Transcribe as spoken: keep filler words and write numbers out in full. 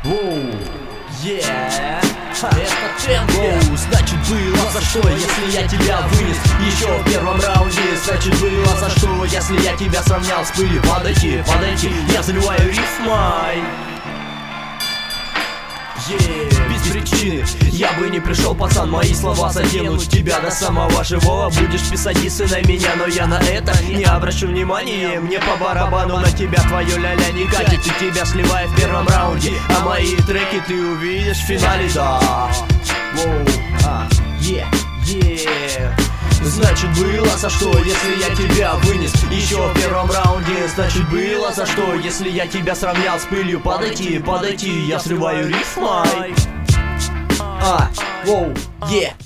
Воу, yeah. Это темп. Воу, значит было за что, если я тебя вынес еще в первом раунде. Значит было за что, если я тебя сравнял с пылью. Подойти, подойти, я заливаю рифмой. Yeah, без причины я бы не пришел, пацан, мои слова заденут тебя до самого живого. Будешь писать дисы на меня, но я на это не обращу внимания. Мне по барабану на тебя твое ля-ля не катит. И тебя сливаю в первом раунде, а мои треки ты увидишь в финале, да. Воу, а, yeah, yeah. Значит было за что, если я тебя вынес еще в первом раунде. Значит было за что, если я тебя сравнял с пылью. Подойти, подойти, я срываю рифмой. А, воу, е.